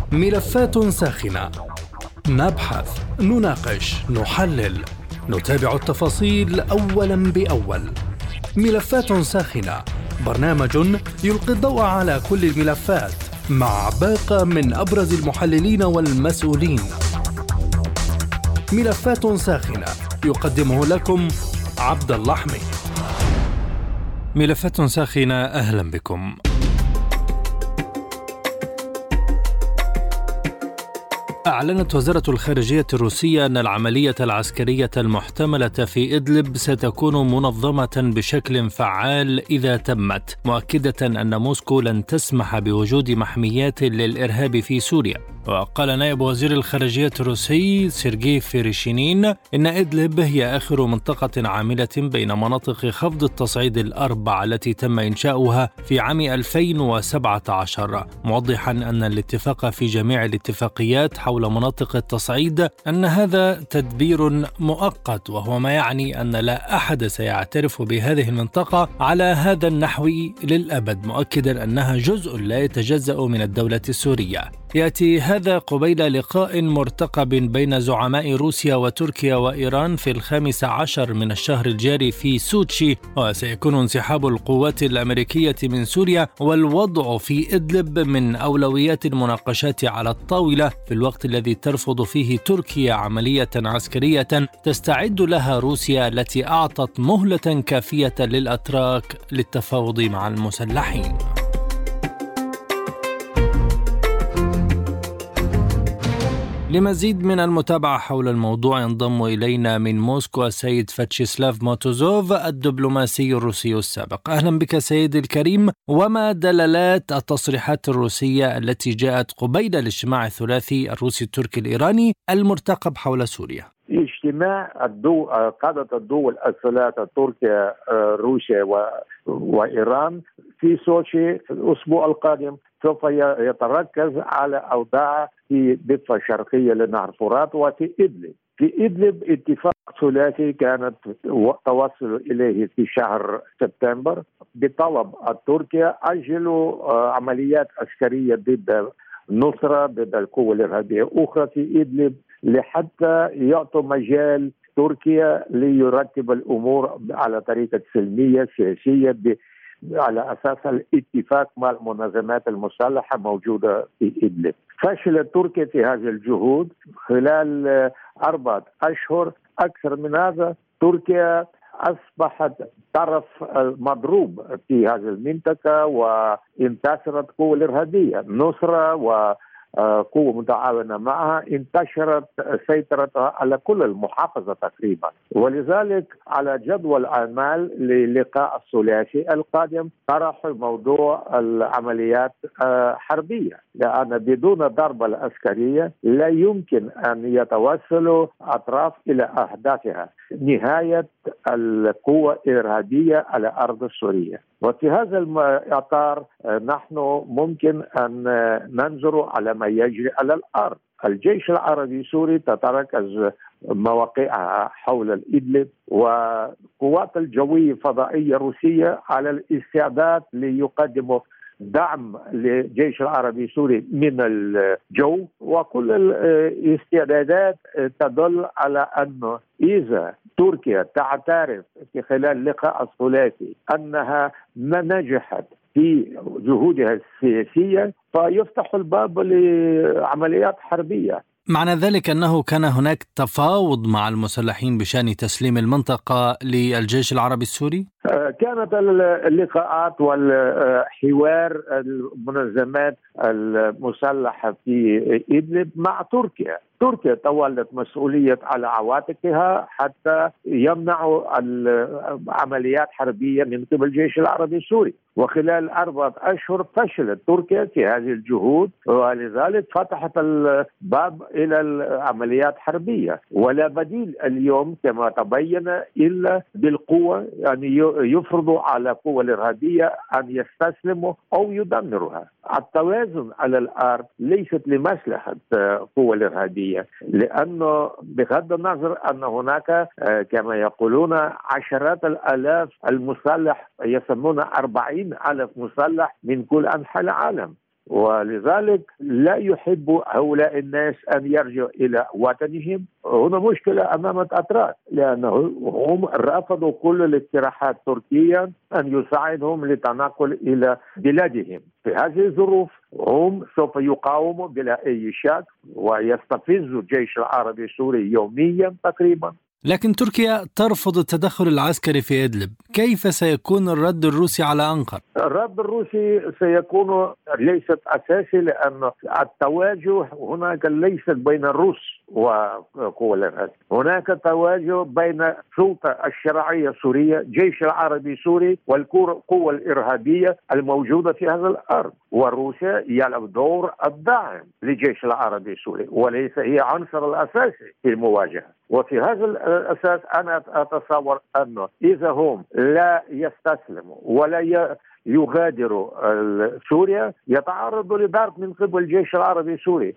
ملفات ساخنة، نبحث، نناقش، نحلل، نتابع التفاصيل أولا بأول. ملفات ساخنة، برنامج يلقي الضوء على كل الملفات مع باقة من أبرز المحللين والمسؤولين. ملفات ساخنة يقدمه لكم عبد الله حميد. ملفات ساخنة، أهلا بكم. أعلنت وزارة الخارجية الروسية أن العملية العسكرية المحتملة في إدلب ستكون منظمة بشكل فعال إذا تمت، مؤكدة أن موسكو لن تسمح بوجود محميات للإرهاب في سوريا. وقال نائب وزير الخارجية الروسي سيرجي فيريشينين إن إدلب هي آخر منطقة عاملة بين مناطق خفض التصعيد الأربع التي تم إنشاؤها في عام 2017، موضحا أن الاتفاق في جميع الاتفاقيات حول مناطق التصعيد أن هذا تدبير مؤقت، وهو ما يعني أن لا أحد سيعترف بهذه المنطقة على هذا النحو للأبد، مؤكدا أنها جزء لا يتجزأ من الدولة السورية. يأتي هذا قبيل لقاء مرتقب بين زعماء روسيا وتركيا وإيران في 15 من الشهر الجاري في سوتشي، وسيكون انسحاب القوات الأمريكية من سوريا والوضع في إدلب من أولويات المناقشات على الطاولة، في الوقت الذي ترفض فيه تركيا عملية عسكرية تستعد لها روسيا التي أعطت مهلة كافية للأتراك للتفاوض مع المسلحين. لمزيد من المتابعة حول الموضوع ينضم إلينا من موسكو السيد فاتشيسلاف موتوزوف الدبلوماسي الروسي السابق. أهلا بك سيدي الكريم. وما دلالات التصريحات الروسية التي جاءت قبيل الاجتماع الثلاثي الروسي التركي الإيراني المرتقب حول سوريا؟ اجتماع قادة الدول الثلاثة تركيا روسيا وإيران في سوتشي في الأسبوع القادم سوف يتركز على أوضاع في الضفة الشرقية لنهر فرات وفي إدلب. في إدلب اتفاق ثلاثي كانت توصل إليه في شهر سبتمبر بطلب تركيا أجلوا عمليات عسكرية ضد النصرة ضد القوى الإرهابية أخرى في إدلب لحتى يعطوا مجال تركيا ليرتب الأمور على طريقة سلمية سياسية على أساس الاتفاق مع المنظمات المسلحة موجودة في إدلب. فشلت تركيا في هذه الجهود خلال 4 أشهر. أكثر من هذا تركيا أصبحت طرف مضروب في هذه المنطقة وانتصرت قوى الإرهابية النصرة قوة متعاونة معها انتشرت سيطرتها على كل المحافظة تقريبا، ولذلك على جدول الأعمال للقاء الثلاثي القادم طرحوا موضوع العمليات حربية، لأن بدون ضربة العسكرية لا يمكن أن يتوصلوا أطراف إلى أهدافها نهاية القوة الإرهابية على أرض سوريا. وفي هذا الإطار نحن ممكن أن ننظر على ما يجري على الأرض. الجيش العربي السوري تتركز مواقعها حول الإدلب، وقوات الجوية الفضائية الروسية على الاستعداد ليقدموا دعم للجيش العربي السوري من الجو، وكل الاستعدادات تدل على أنه إذا تركيا تعترف في خلال اللقاء الثلاثي أنها ما نجحت في جهودها السياسية فيفتح الباب لعمليات حربية. معنى ذلك أنه كان هناك تفاوض مع المسلحين بشأن تسليم المنطقة للجيش العربي السوري؟ كانت اللقاءات والحوار المنظمات المسلحة في إدلب مع تركيا. تركيا تولت مسؤولية على عواتقها حتى يمنعوا عمليات حربية من قبل الجيش العربي السوري، وخلال 4 أشهر فشلت تركيا في هذه الجهود، ولذلك فتحت الباب إلى العمليات حربية، ولا بديل اليوم كما تبين إلا بالقوة، يعني يفرضوا على القوى الإرهابية أن يستسلموا أو يدمروها. التوازن على الأرض ليست لمصلحة القوى الإرهابية، لأنه بغض النظر أن هناك كما يقولون عشرات الآلاف المسلح، يسمون 40,000 مسلح من كل أنحاء العالم، ولذلك لا يحب هؤلاء الناس أن يرجعوا إلى وطنهم. هنا مشكلة أمام الأتراك، لأنه هم رفضوا كل الاقتراحات التركية أن يساعدهم للتنقل إلى بلادهم. في هذه الظروف هم سوف يقاوموا بلا أي شك ويستفزوا الجيش العربي السوري يوميا تقريبا. لكن تركيا ترفض التدخل العسكري في إدلب، كيف سيكون الرد الروسي على أنقرة؟ الرد الروسي سيكون ليست أساسي، لأن التواجه هناك ليست بين الروس وقوى الإرهاب، هناك تواجه بين السلطة الشرعية السورية، جيش العربي السوري، والقوى الإرهابية الموجودة في هذا الأرض. وروسيا يلعب دور الداعم للجيش العربي السوري وليس هي عنصر الأساسي في المواجهة. وفي هذا الأساس أنا أتصور أنه إذا هم لا يستسلموا ولا يغادروا سوريا يتعرضوا لضرب من قبل الجيش العربي السوري.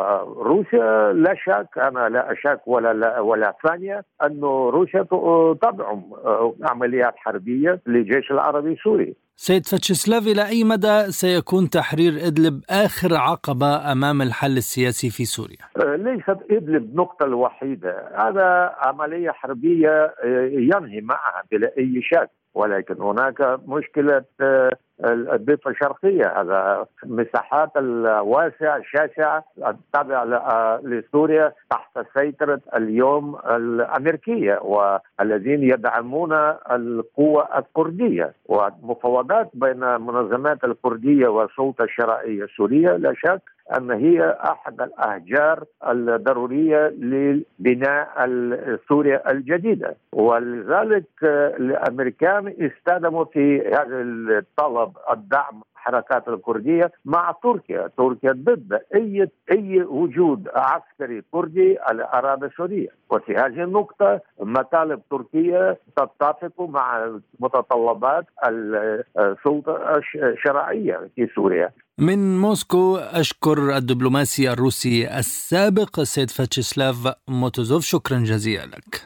وروسيا لا شك، أنا لا أشك ولا ثانية أنه روسيا تدعم عمليات حربية للجيش العربي السوري. سيد فاتشيسلاف، إلى أي مدى سيكون تحرير إدلب آخر عقبة أمام الحل السياسي في سوريا؟ ليست إدلب النقطة الوحيدة، هذا عملية حربية ينهي معها بلا أي شك، ولكن هناك مشكلة الضفة الشرقية، هذا مساحات الواسعة الشاسعة التابعة لسوريا تحت سيطرة اليوم الأمريكية والذين يدعمون القوى الكردية. والمفاوضات بين منظمات الكردية والسلطة الشرعية السورية لا شك أن هي أحد الأحجار الضرورية لبناء سوريا الجديدة. ولذلك الأمريكان استخدموا في هذا الطلب الدعم الحركات الكردية مع تركيا. تركيا ضد أي وجود عسكري كردي على أراضي سوريا، وفي هذه النقطة مطالب تركيا تتفق مع متطلبات السلطة الشرعية في سوريا. من موسكو أشكر الدبلوماسي الروسي السابق السيد فاتشيسلاف موتوزوف، شكرا جزيلا لك.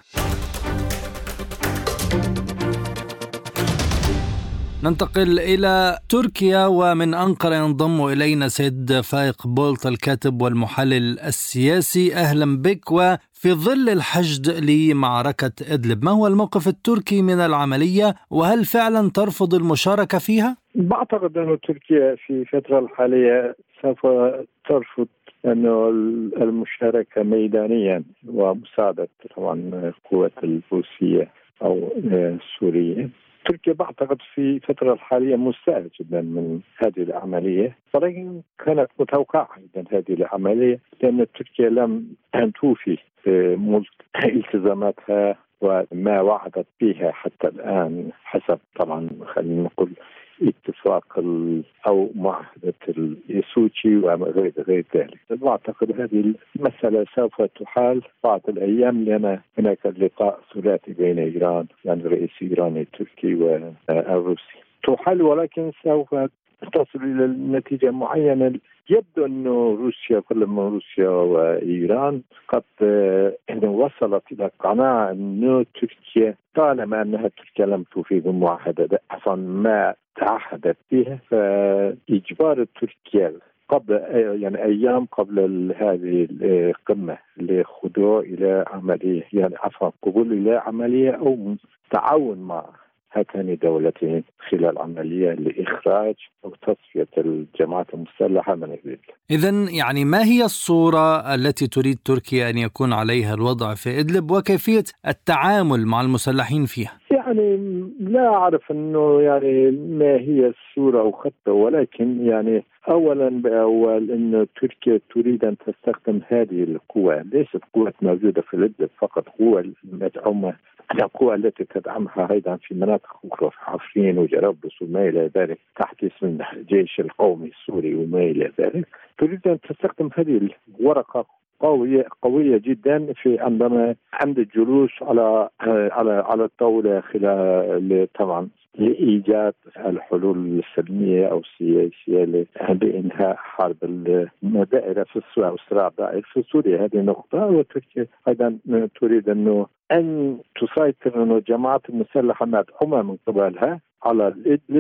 ننتقل إلى تركيا، ومن أنقرة ينضم إلينا سيد فائق بولت الكاتب والمحلل السياسي. أهلا بك. وفي ظل الحشد لمعركة إدلب، ما هو الموقف التركي من العملية، وهل فعلا ترفض المشاركة فيها؟ بعتقد أن تركيا في الفترة الحالية سوف ترفض أنه المشاركة ميدانيا ومساعدة طبعا القوات الروسية أو السورية. تركيا بعتقد في الفترة الحالية مستاءة جدا من هذه العملية، ولكن كانت متوقعة جدا هذه العملية، لأن تركيا لم توفي التزاماتها وما وعدت بها حتى الآن، حسب طبعا خلينا نقول اتفاق أو معاهدة السوتشي وغير ذلك. أعتقد هذه المسألة سوف تحال بعض الأيام، لأن هناك لقاء ثلاثي بين إيران، يعني الرئيس الإيراني التركي والروسي تحال، ولكن سوف تصل إلى نتيجة معينة. يبدو أنه روسيا، كل من روسيا وإيران قد وصلت إلى قناعة أنه تركيا طالما أنها تركيا لم توفي بالمعاهدة ما تعهدت بها، فإجبار تركيا قبل يعني أيام قبل هذه القمة لخضوع إلى عملية، يعني قبول إلى عملية أو تعاون مع هاتان الدولتين خلال عملية لإخراج أو تصفية الجماعات المسلحة من إدلب. إذن يعني ما هي الصورة التي تريد تركيا أن يكون عليها الوضع في إدلب، وكيفية التعامل مع المسلحين فيها؟ يعني لا أعرف أنه يعني ما هي الصورة أو خطة، ولكن يعني أولا بأول أن تركيا تريد أن تستخدم هذه القوى، ليست قوة موجودة في إدلب فقط، قوة مدعومة، القوى التي تدعمها أيضا في مناطق أخرى في عفرين وجرابلس وما إلى ذلك تحت اسم الجيش القومي السوري وما إلى ذلك. تريد أن تستخدم هذه الورقة قوية جدا في عند الجلوس على الطاولة خلال طبعا لإيجاد الحلول السلمية أو السياسية لإنهاء حرب الدائرة في الصراع والصراع الدائري في سوريا. هذه نقطة. وتركيا أيضا تريد أن تسيطر الجماعات المسلحة مدعومة من قبلها على إدلب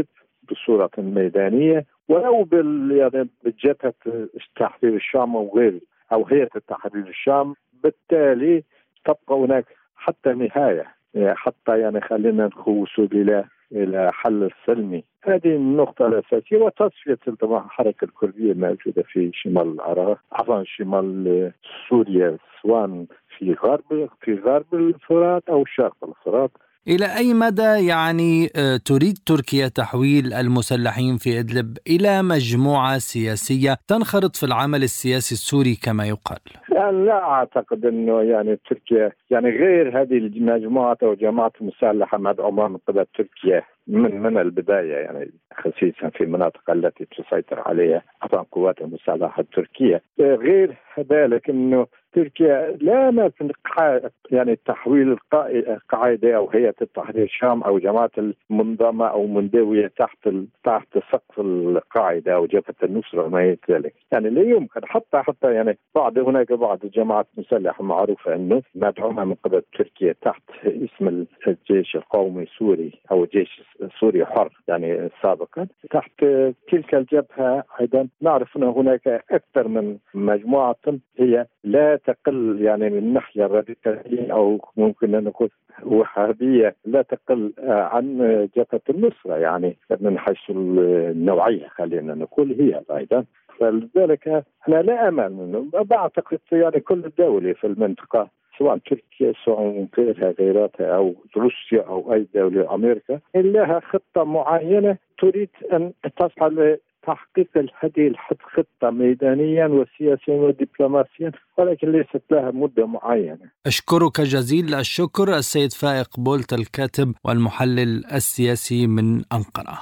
بصورة ميدانية ولو يعني بجبهة تحرير الشام أو غير أو هيئة تحرير الشام. بالتالي تبقى هناك حتى نهاية، حتى يعني خلينا نوصل إلى حل سلمي. هذه النقطة الأساسية، وتصفية الحركة الكردية الموجودة في شمال العراق، عفوا شمال سوريا، سواء في غرب الفرات أو شرق الفرات. إلى أي مدى يعني تريد تركيا تحويل المسلحين في إدلب إلى مجموعة سياسية تنخرط في العمل السياسي السوري كما يقال؟ يعني لا أعتقد أنه يعني تركيا يعني غير هذه المجموعات أو جماعات مسلحة مدعومة من قبل تركيا من البداية، يعني خصيصا في المناطق التي تسيطر عليها القوات المسلحة التركية. غير ذلك أنه تركيا لا يمكن يعني تحويل القاعدة أو هيئة تحرير الشام أو جماعة المنظمة أو مندوية تحت سقف القاعدة أو جبهة النصرة وما إلى ذلك. يعني لا يمكن حتى يعني هناك بعض الجماعات المسلحة معروفة أنه مدعومة من قبل تركيا تحت اسم الجيش القومي السوري أو الجيش السوري حر يعني سابقا. تحت تلك الجبهة أيضا نعرف أن هناك أكثر من مجموعة هي لا تقل يعني من ناحية الراديكاليين أو ممكن أن نقول وهابية لا تقل عن جبهة النصرة، يعني من حيث النوعية خلينا نقول هي أيضا. فلذلك أنا لا أمل منه. بعتقد يعني كل الدولة في المنطقة سواء تركيا سواء غيرها أو روسيا أو أي دولة أمريكا لها خطة معينة تريد أن تسعى تحقيق هذه الخطة ميدانيا وسياسيا ودبلوماسيا، ولكن ليست لها مدة معينة. أشكرك جزيل الشكر السيد فائق بولت، الكاتب والمحلل السياسي من أنقرة.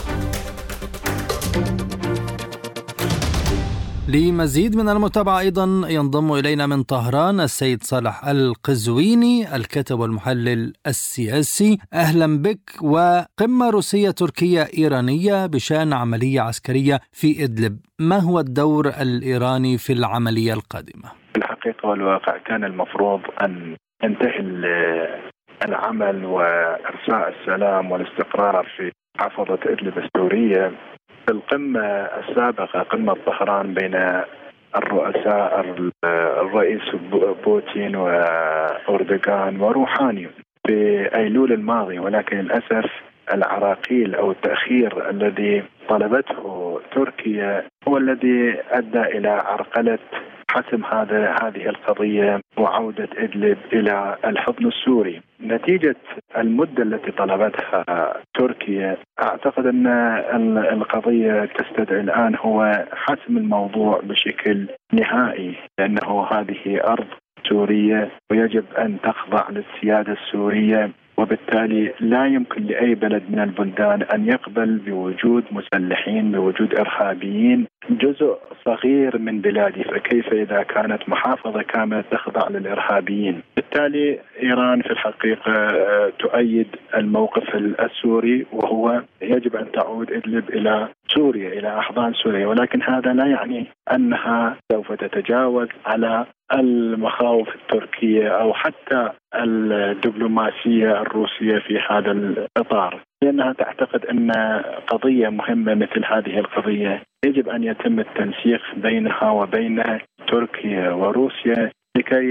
لمزيد من المتابعة أيضا ينضم إلينا من طهران السيد صالح القزويني، الكاتب والمحلل السياسي. أهلا بك. وقمة روسية تركية إيرانية بشأن عملية عسكرية في إدلب، ما هو الدور الإيراني في العملية القادمة؟ الحقيقة والواقع كان المفروض أن ينتهي العمل وإرساء السلام والاستقرار في محافظة إدلب السورية القمة السابقة، قمة طهران بين الرؤساء الرئيس بوتين وأردوغان وروحاني في أيلول الماضي، ولكن للأسف العراقيل أو التأخير الذي طلبته تركيا هو الذي أدى إلى عرقلة حسم هذه القضية وعودة إدلب إلى الحضن السوري. نتيجة المدة التي طلبتها تركيا أعتقد أن القضية تستدعي الآن هو حسم الموضوع بشكل نهائي، لأنه هذه أرض سورية ويجب أن تخضع للسيادة السورية، وبالتالي لا يمكن لأي بلد من البلدان أن يقبل بوجود مسلحين بوجود إرهابيين جزء صغير من بلاده، فكيف إذا كانت محافظة كاملة تخضع للإرهابيين؟ بالتالي إيران في الحقيقة تؤيد الموقف السوري، وهو يجب أن تعود إدلب إلى سوريا إلى أحضان سوريا، ولكن هذا لا يعني أنها سوف تتجاوز على المخاوف التركية أو حتى الدبلوماسية الروسية في هذا الإطار، لأنها تعتقد أن قضية مهمة مثل هذه القضية يجب أن يتم التنسيق بينها وبين تركيا وروسيا لكي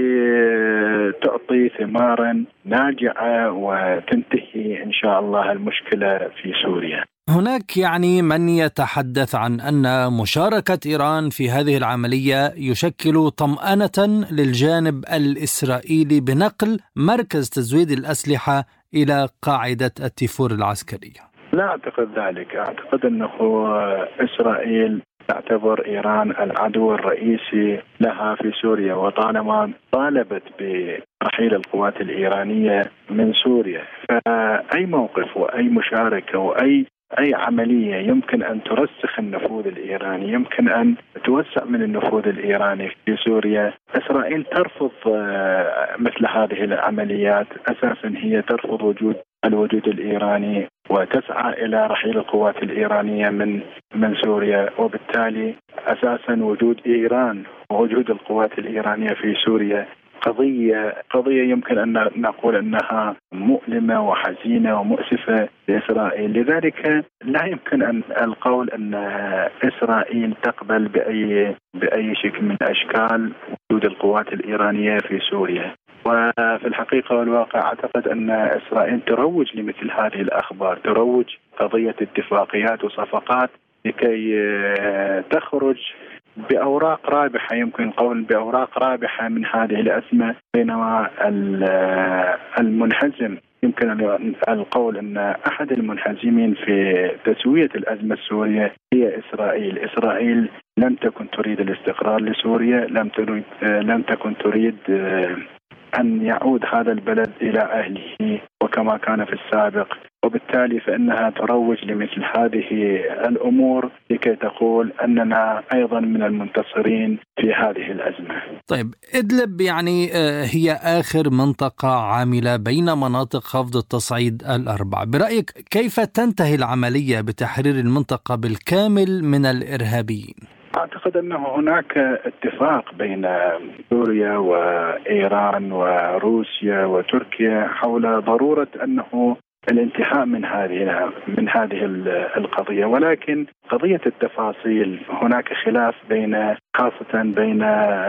تعطي ثمارا ناجعة وتنتهي إن شاء الله المشكلة في سوريا. هناك يعني من يتحدث عن أن مشاركة إيران في هذه العملية يشكل طمأنة للجانب الإسرائيلي بنقل مركز تزويد الأسلحة إلى قاعدة التيفور العسكرية. لا أعتقد ذلك. أعتقد أنه إسرائيل تعتبر إيران العدو الرئيسي لها في سوريا، وطالما طالبت برحيل القوات الإيرانية من سوريا، فأي موقف وأي مشاركة وأي عملية يمكن أن ترسخ النفوذ الإيراني، يمكن أن توسع من النفوذ الإيراني في سوريا. إسرائيل ترفض مثل هذه العمليات، أساسا هي ترفض الوجود الإيراني وتسعى إلى رحيل القوات الإيرانية من سوريا، وبالتالي أساسا وجود إيران ووجود القوات الإيرانية في سوريا قضية يمكن أن نقول أنها مؤلمة وحزينة ومؤسفة لإسرائيل. لذلك لا يمكن أن القول أن إسرائيل تقبل بأي شكل من أشكال وجود القوات الإيرانية في سوريا. وفي الحقيقة والواقع أعتقد أن إسرائيل تروج لمثل هذه الأخبار، تروج قضية اتفاقيات وصفقات لكي تخرج بأوراق رابحة، يمكن قول بأوراق رابحة من هذه الأزمة، بينما المنهزم يمكن القول أن أحد المنهزمين في تسوية الأزمة السورية هي إسرائيل. إسرائيل لم تكن تريد الاستقرار لسوريا، لم تكن تريد أن يعود هذا البلد إلى أهله وكما كان في السابق، وبالتالي فإنها تروج لمثل هذه الأمور لكي تقول أننا أيضا من المنتصرين في هذه الأزمة. طيب، إدلب يعني هي آخر منطقة عاملة بين مناطق خفض التصعيد الأربع. برأيك كيف تنتهي العملية بتحرير المنطقة بالكامل من الإرهابيين؟ أعتقد أنه هناك اتفاق بين سوريا وإيران وروسيا وتركيا حول ضرورة أنه الانتهاء من هذه القضية، ولكن قضية التفاصيل هناك خلاف خاصة بين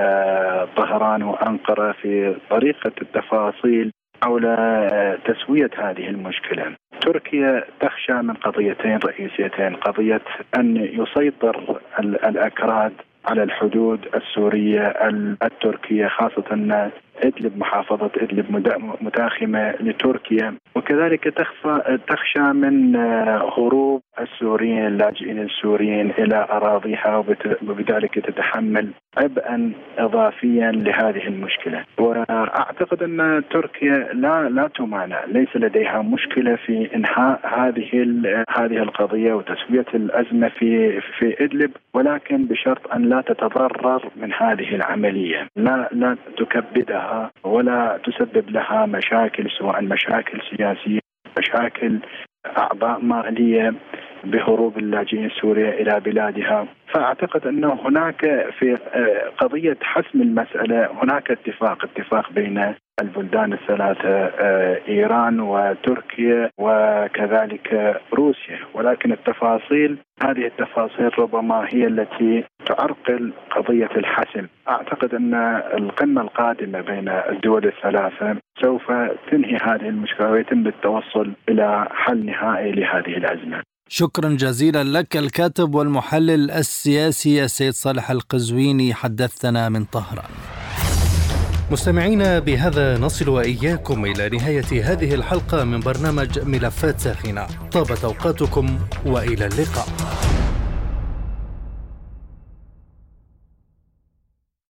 طهران وأنقرة في طريقة التفاصيل حول تسوية هذه المشكلة. تركيا تخشى من قضيتين رئيسيتين: قضية أن يسيطر الأكراد على الحدود السورية التركية، خاصة إدلب، محافظة إدلب متاخمة لتركيا، وكذلك تخشى من هروب السوريين اللاجئين السوريين إلى أراضيها، وبذلك تتحمل عبئا إضافيا لهذه المشكلة. وأعتقد أن تركيا لا تمانع، ليس لديها مشكلة في إنهاء هذه القضية وتسوية الأزمة في إدلب، ولكن بشرط أن لا تتضرر من هذه العملية، لا تكبدها ولا تسبب لها مشاكل، سواء مشاكل سياسية، مشاكل أعباء مالية بهروب اللاجئين السوريين إلى بلادها. فأعتقد أنه هناك في قضية حسم المسألة هناك اتفاق بين البلدان الثلاثة، إيران وتركيا وكذلك روسيا، ولكن هذه التفاصيل ربما هي التي تعرقل قضية الحسم. أعتقد أن القمة القادمة بين الدول الثلاثة سوف تنهي هذه المشكلة ويتم التوصل إلى حل نهائي لهذه الأزمة. شكرا جزيلا لك الكاتب والمحلل السياسي السيد صالح القزويني، حدثنا من طهران. مستمعينا، بهذا نصل وإياكم إلى نهاية هذه الحلقة من برنامج ملفات ساخنة. طابت أوقاتكم وإلى اللقاء.